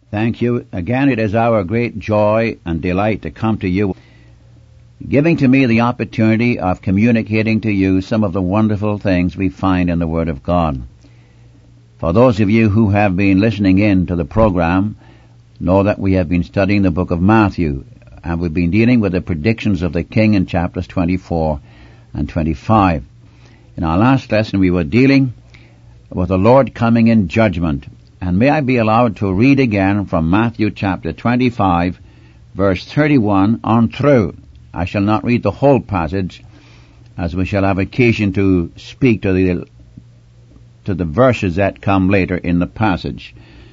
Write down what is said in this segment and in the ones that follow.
Thank you. Again, it is our great joy and delight to come to you, giving to me the opportunity of communicating to you some of the wonderful things we find in the Word of God. For those of you who have been listening in to the program, know that we have been studying the book of Matthew, and we've been dealing with the predictions of the King in chapters 24 and 25. In our last lesson, we were dealing with the Lord coming in judgment. And may I be allowed to read again from Matthew chapter 25, verse 31 on through. I shall not read the whole passage, as we shall have occasion to speak to the verses that come later in the passage.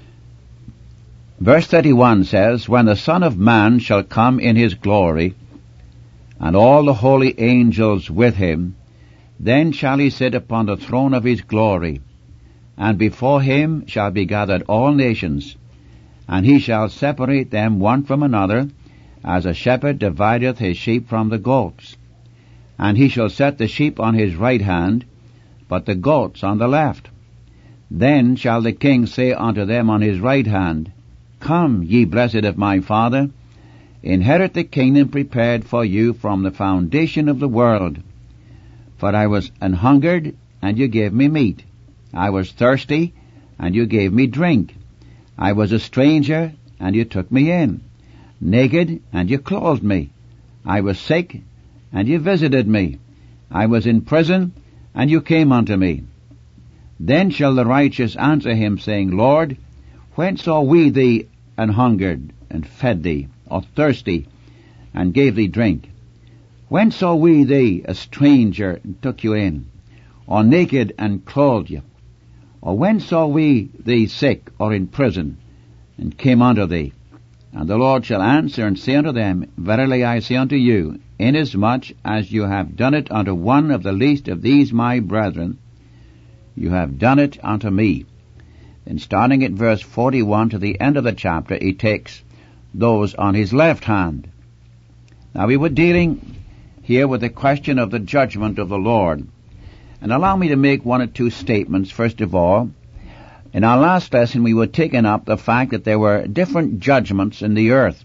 Verse 31 says, "When the Son of Man shall come in his glory, and all the holy angels with him, then shall he sit upon the throne of his glory. And before him shall be gathered all nations, and he shall separate them one from another, as a shepherd divideth his sheep from the goats. And he shall set the sheep on his right hand, but the goats on the left. Then shall the King say unto them on his right hand, Come, ye blessed of my Father, inherit the kingdom prepared for you from the foundation of the world. For I was an hungered, and you gave me meat. I was thirsty, and you gave me drink. I was a stranger, and you took me in. Naked, and you clothed me. I was sick, and you visited me. I was in prison, and you came unto me. Then shall the righteous answer him, saying, Lord, when saw we thee an hungered, and fed thee, or thirsty, and gave thee drink? When saw we thee a stranger, and took you in, or naked, and clothed you? Or when saw we thee sick, or in prison, and came unto thee? And the Lord shall answer and say unto them, Verily I say unto you, inasmuch as you have done it unto one of the least of these my brethren, you have done it unto me. Then starting at verse 41 to the end of the chapter, he takes those on his left hand. Now we were dealing here with the question of the judgment of the Lord. And allow me to make one or two statements. First of all, in our last lesson we were taking up the fact that there were different judgments in the earth.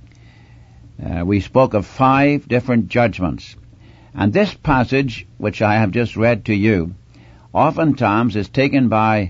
We spoke of 5 different judgments. And this passage, which I have just read to you, oftentimes is taken by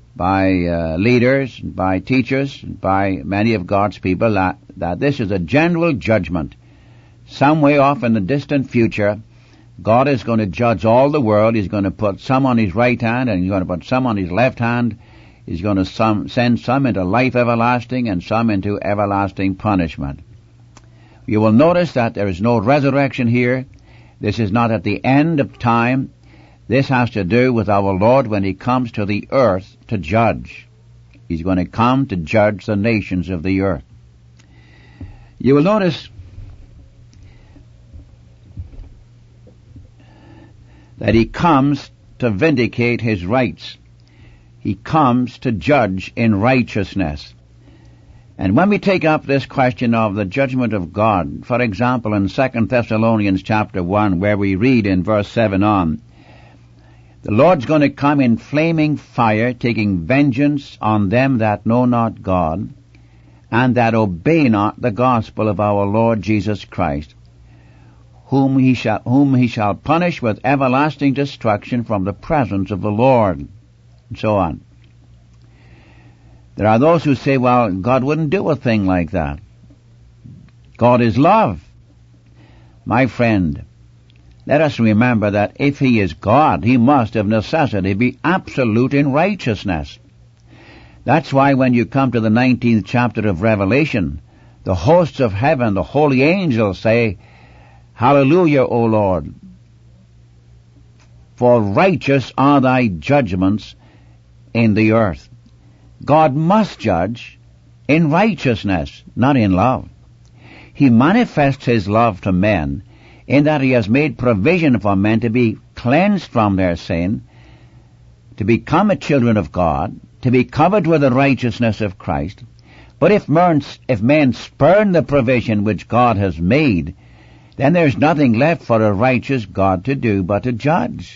leaders, by teachers, by many of God's people, that this is a general judgment. Some way off in the distant future, God is going to judge all the world. He's going to put some on his right hand, and he's going to put some on his left hand. He's going to send some into life everlasting and some into everlasting punishment. You will notice that there is no resurrection here. This is not at the end of time. This has to do with our Lord when he comes to the earth to judge. He's going to come to judge the nations of the earth. You will notice that he comes to vindicate his rights. He comes to judge in righteousness. And when we take up this question of the judgment of God, for example, in 2 Thessalonians chapter 1, where we read in verse 7 on, the Lord's going to come in flaming fire, taking vengeance on them that know not God, and that obey not the gospel of our Lord Jesus Christ, whom he shall punish with everlasting destruction from the presence of the Lord, and so on. There are those who say, well, God wouldn't do a thing like that. God is love. My friend, let us remember that if he is God, he must of necessity be absolute in righteousness. That's why when you come to the 19th chapter of Revelation, the hosts of heaven, the holy angels say, Hallelujah, O Lord, for righteous are thy judgments in the earth. God must judge in righteousness, not in love. He manifests his love to men in that he has made provision for men to be cleansed from their sin, to become a children of God, to be covered with the righteousness of Christ. But if men spurn the provision which God has made, then there's nothing left for a righteous God to do but to judge.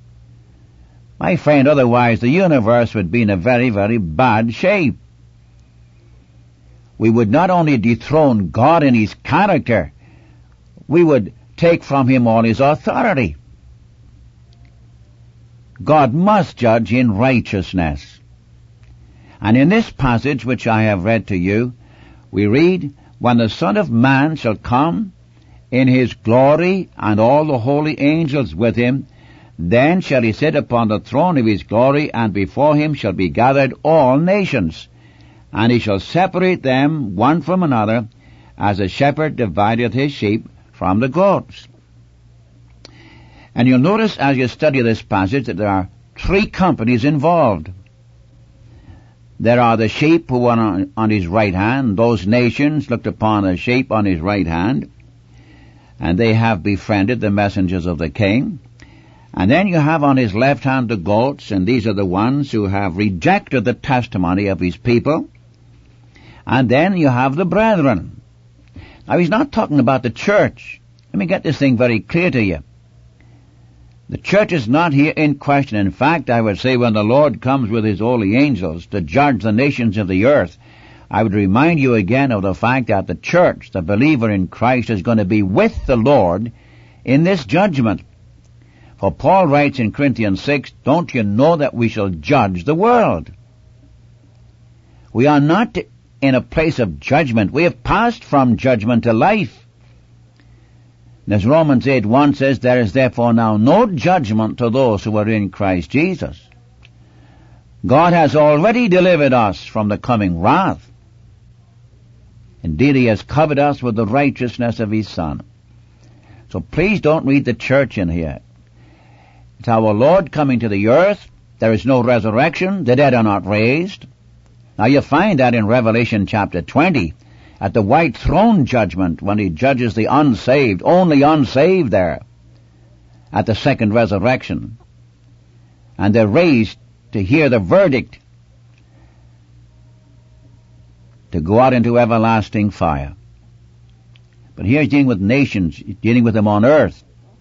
My friend, otherwise the universe would be in a very, very bad shape. we would not only dethrone God in his character, we would take from him all his authority. God must judge in righteousness. And in this passage which I have read to you, we read, when the Son of Man shall come in his glory and all the holy angels with him, then shall he sit upon the throne of his glory, and before him shall be gathered all nations. And he shall separate them one from another, as a shepherd divideth his sheep from the goats. And you'll notice as you study this passage that there are three companies involved. There are the sheep who are on his right hand. Those nations looked upon the sheep on his right hand, and they have befriended the messengers of the king. And then you have on his left hand the goats, and these are the ones who have rejected the testimony of his people. And then you have the brethren. Now he's not talking about the church. Let me get this thing very clear to you. The church is not here in question. In fact, I would say when the Lord comes with his holy angels to judge the nations of the earth, I would remind you again of the fact that the church, the believer in Christ, is going to be with the Lord in this judgment. For Paul writes in Corinthians 6, don't you know that we shall judge the world? We are not in a place of judgment. We have passed from judgment to life. As Romans 8:1 says, there is therefore now no judgment to those who are in Christ Jesus. God has already delivered us from the coming wrath. Indeed, he has covered us with the righteousness of his Son. So please don't read the church in here. It's our Lord coming to the earth. There is no resurrection. The dead are not raised. Now you find that in Revelation chapter 20, at the white throne judgment, when he judges the unsaved, only unsaved there, at the second resurrection. And they're raised to hear the verdict, to go out into everlasting fire. But here he's dealing with nations, he's dealing with them on earth.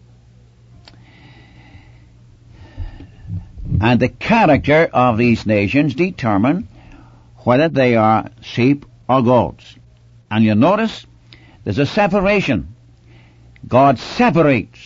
And the character of these nations determine whether they are sheep or goats. And you'll notice there's a separation. God separates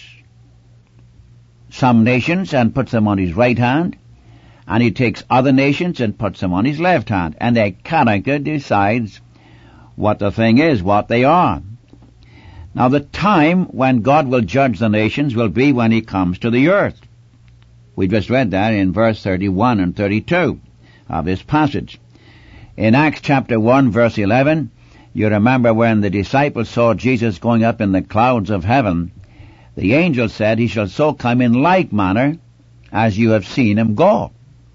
some nations and puts them on his right hand, and he takes other nations and puts them on his left hand. And their character decides what the thing is, what they are. Now the time when God will judge the nations will be when he comes to the earth. We just read that in verse 31 and 32 of this passage. In Acts chapter 1 verse 11, you remember when the disciples saw Jesus going up in the clouds of heaven, the angel said, he shall so come in like manner as you have seen him go.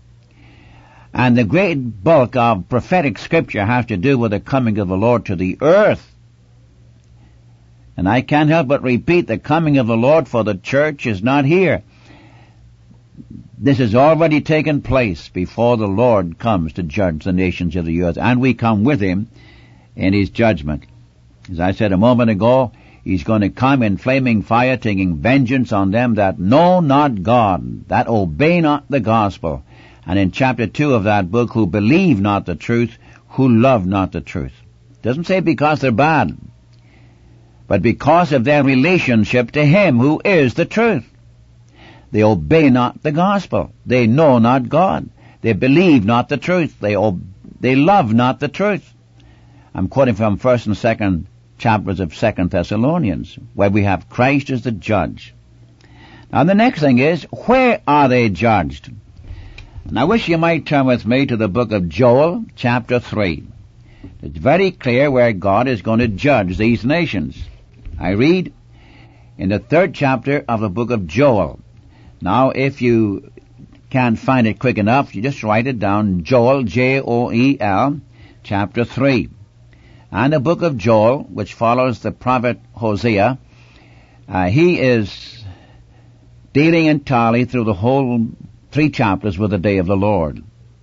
And the great bulk of prophetic scripture has to do with the coming of the Lord to the earth. And I can't help but repeat, the coming of the Lord for the church is not here. This has already taken place before the Lord comes to judge the nations of the earth, and we come with him in his judgment. As I said a moment ago, he's going to come in flaming fire, taking vengeance on them that know not God, that obey not the gospel. And in chapter 2 of that book, who believe not the truth, who love not the truth. It doesn't say because they're bad, but because of their relationship to him who is the truth. They obey not the gospel. They know not God. They believe not the truth. They love not the truth. I'm quoting from 1st and 2nd chapters of 2nd Thessalonians, where we have Christ as the judge. Now the next thing is, where are they judged? And I wish you might turn with me to the book of Joel, chapter 3. It's very clear where God is going to judge these nations. I read in the 3rd chapter of the book of Joel. Now, if you can't find it quick enough, you just write it down, Joel, Joel, chapter 3. And the book of Joel, which follows the prophet Hosea, he is dealing entirely through the whole 3 chapters with the day of the Lord.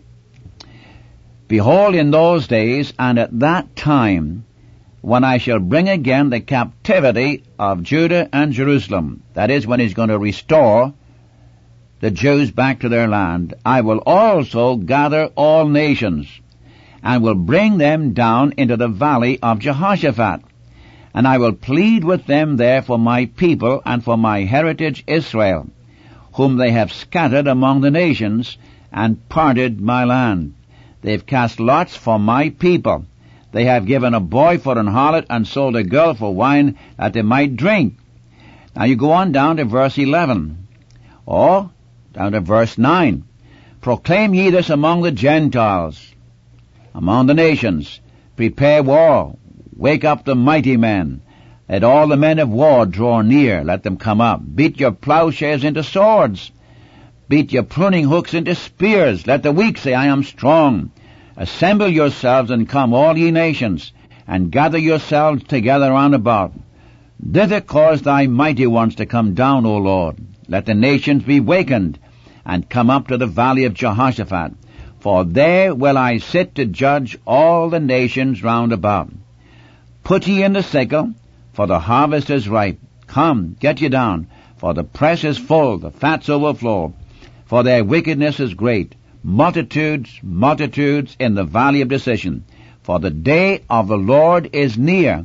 Behold, in those days and at that time, when I shall bring again the captivity of Judah and Jerusalem, that is, when he's going to restore the Jews back to their land, I will also gather all nations, and will bring them down into the valley of Jehoshaphat. And I will plead with them there for my people and for my heritage Israel, whom they have scattered among the nations, and parted my land. They have cast lots for my people. They have given a boy for an harlot, and sold a girl for wine, that they might drink. Now you go on down to verse 11, or down to verse 9. Proclaim ye this among the Gentiles, among the nations. Prepare war. Wake up the mighty men. Let all the men of war draw near. Let them come up. Beat your plowshares into swords. Beat your pruning hooks into spears. Let the weak say, I am strong. Assemble yourselves and come, all ye nations, and gather yourselves together round about. Thither cause thy mighty ones to come down, O Lord. Let the nations be wakened, and come up to the valley of Jehoshaphat. For there will I sit to judge all the nations round about. Put ye in the sickle, for the harvest is ripe. Come, get ye down, for the press is full, the fats overflow. For their wickedness is great. Multitudes, multitudes in the valley of decision. For the day of the Lord is near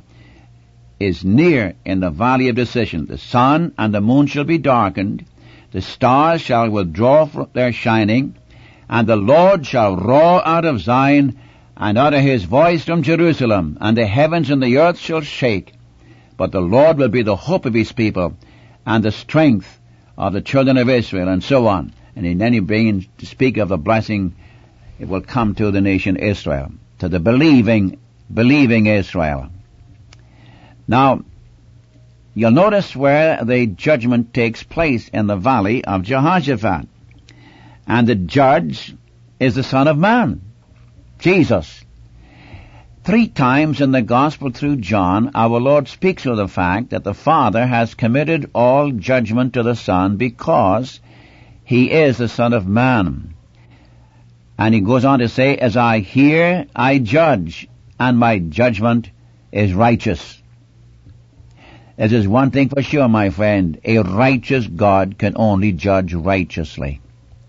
in the valley of decision. The sun and the moon shall be darkened. The stars shall withdraw from their shining. And the Lord shall roar out of Zion, and utter his voice from Jerusalem, and the heavens and the earth shall shake. But the Lord will be the hope of his people, and the strength of the children of Israel, and so on. And then he begins to speak of the blessing it will come to the nation Israel, to the believing Israel. Now, you'll notice where the judgment takes place in the valley of Jehoshaphat. And the judge is the Son of Man, Jesus. 3 times in the Gospel through John, our Lord speaks of the fact that the Father has committed all judgment to the Son because he is the Son of Man. And he goes on to say, as I hear, I judge, and my judgment is righteous. This is one thing for sure, my friend. A righteous God can only judge righteously.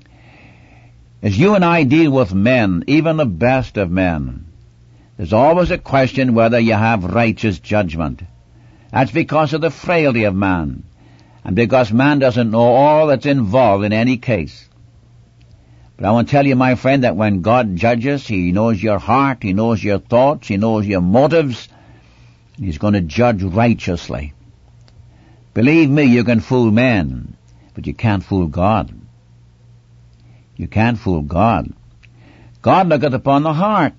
As you and I deal with men, even the best of men, there's always a question whether you have righteous judgment. That's because of the frailty of man, and because man doesn't know all that's involved in any case. But I want to tell you, my friend, that when God judges, he knows your heart, he knows your thoughts, he knows your motives, and he's going to judge righteously. Believe me, you can fool men, but you can't fool God. You can't fool God. God looketh upon the heart.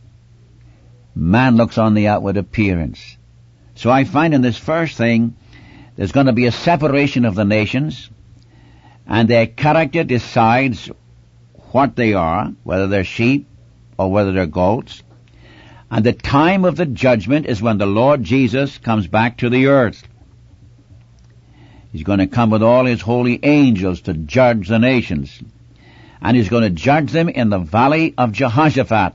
Man looks on the outward appearance. So I find in this first thing, there's going to be a separation of the nations, and their character decides what they are, whether they're sheep or whether they're goats. And the time of the judgment is when the Lord Jesus comes back to the earth. He's going to come with all his holy angels to judge the nations. And he's going to judge them in the valley of Jehoshaphat.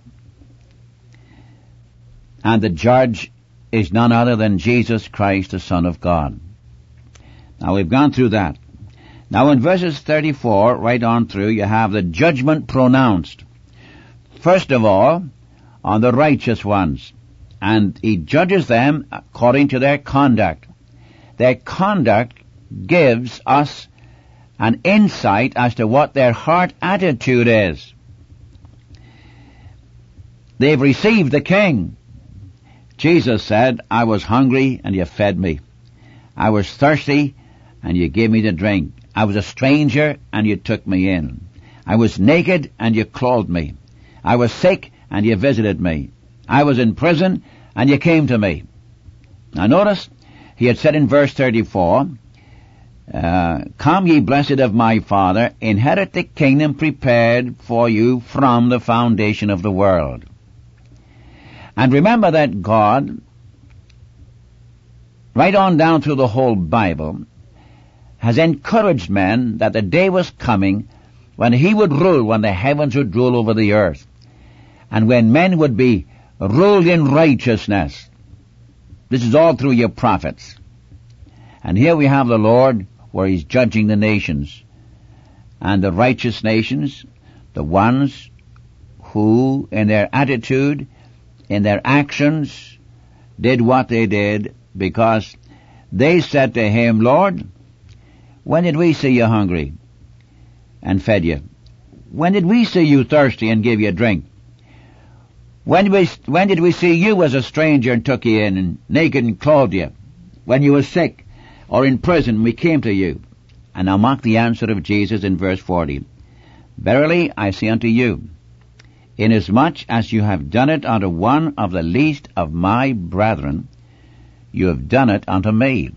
And the judge is none other than Jesus Christ, the Son of God. Now we've gone through that. Now in verses 34, right on through, you have the judgment pronounced. First of all, on the righteous ones. And he judges them according to their conduct. Their conduct gives us an insight as to what their heart attitude is. They've received the King. Jesus said, I was hungry and you fed me. I was thirsty and you gave me to drink. I was a stranger and you took me in. I was naked and you clothed me. I was sick and you visited me. I was in prison and you came to me. Now notice, he had said in verse 34, come ye blessed of my Father, inherit the kingdom prepared for you from the foundation of the world. And remember that God, right on down through the whole Bible, has encouraged men that the day was coming when he would rule, when the heavens would rule over the earth, and when men would be ruled in righteousness. This is all through your prophets. And here we have the Lord where he's judging the nations. And the righteous nations, the ones who, in their attitude, in their actions, did what they did because they said to him, Lord, when did we see you hungry and fed you? When did we see you thirsty and give you drink? When did we see you as a stranger and took you in, and naked and clothed you? When you were sick or in prison, we came to you. And now mark the answer of Jesus in verse 40. Verily I say unto you, inasmuch as you have done it unto one of the least of my brethren, you have done it unto me.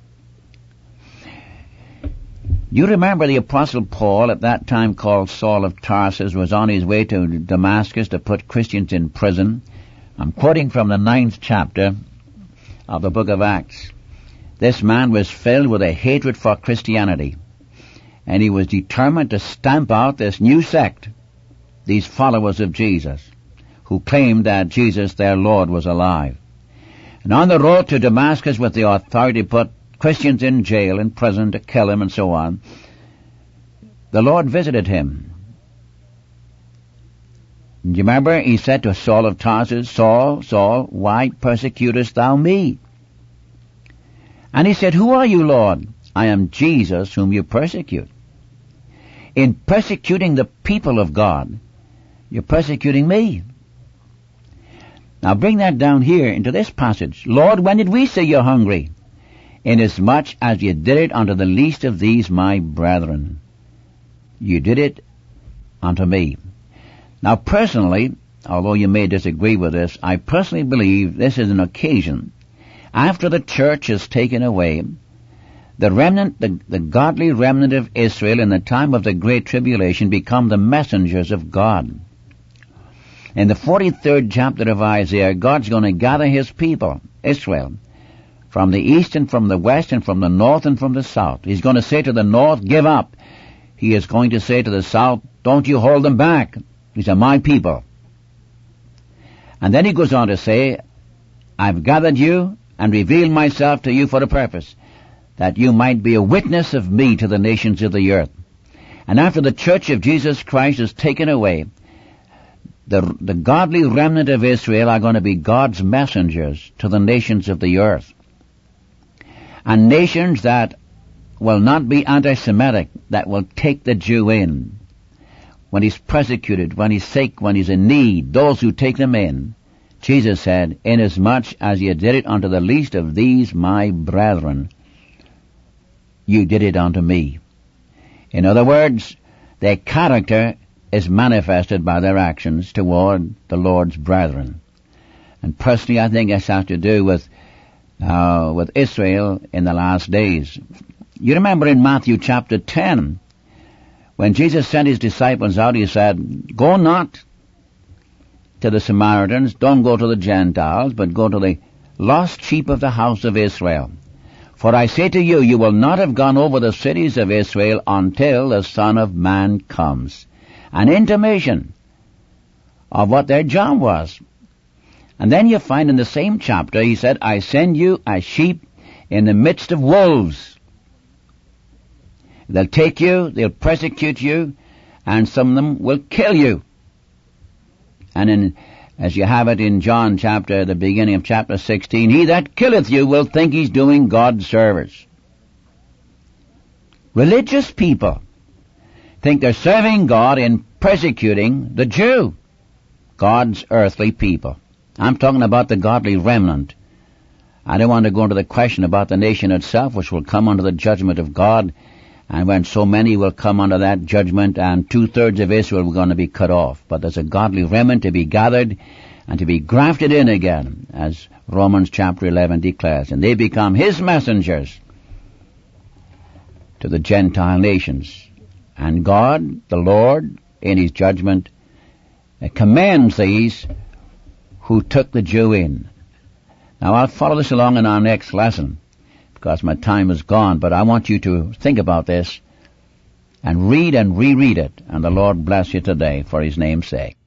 You remember the Apostle Paul, at that time called Saul of Tarsus, was on his way to Damascus to put Christians in prison. I'm quoting from the 9th chapter of the book of Acts. This man was filled with a hatred for Christianity, and he was determined to stamp out this new sect, these followers of Jesus, who claimed that Jesus, their Lord, was alive. And on the road to Damascus with the authority put Christians in jail, in prison, to kill him and so on, the Lord visited him. Do you remember? He said to Saul of Tarsus, Saul, Saul, why persecutest thou me? And he said, who are you, Lord? I am Jesus whom you persecute. In persecuting the people of God, you're persecuting me. Now bring that down here into this passage. Lord, when did we see you hungry? Inasmuch as you did it unto the least of these my brethren, you did it unto me. Now personally, although you may disagree with this, I personally believe this is an occasion after the church is taken away, the remnant, the godly remnant of Israel in the time of the Great Tribulation become the messengers of God. In the 43rd chapter of Isaiah, God's going to gather his people, Israel, from the east and from the west and from the north and from the south. He's going to say to the north, give up. He is going to say to the south, don't you hold them back. These are my people. And then he goes on to say, I've gathered you and revealed myself to you for a purpose, that you might be a witness of me to the nations of the earth. And after the church of Jesus Christ is taken away, the godly remnant of Israel are going to be God's messengers to the nations of the earth. And nations that will not be anti-Semitic, that will take the Jew in. When he's persecuted, when he's sick, when he's in need, those who take them in. Jesus said, inasmuch as you did it unto the least of these my brethren, you did it unto me. In other words, their character is manifested by their actions toward the Lord's brethren. And personally, I think this has to do with Israel in the last days. You remember in Matthew chapter 10, when Jesus sent his disciples out, he said, go not to the Samaritans, don't go to the Gentiles, but go to the lost sheep of the house of Israel. For I say to you, you will not have gone over the cities of Israel until the Son of Man comes. An intimation of what their job was. And then you find in the same chapter, he said, I send you as sheep in the midst of wolves. They'll take you, they'll persecute you, and some of them will kill you. And as you have it in John chapter, the beginning of chapter 16, he that killeth you will think he's doing God's service. Religious people think they're serving God in persecuting the Jew, God's earthly people. I'm talking about the godly remnant. I don't want to go into the question about the nation itself, which will come under the judgment of God, and when so many will come under that judgment, and 2/3 of Israel are going to be cut off. But there's a godly remnant to be gathered and to be grafted in again, as Romans chapter 11 declares. And they become his messengers to the Gentile nations. And God, the Lord, in his judgment, commends these who took the Jew in. Now I'll follow this along in our next lesson, because my time is gone, but I want you to think about this and read and reread it, and the Lord bless you today for his name's sake.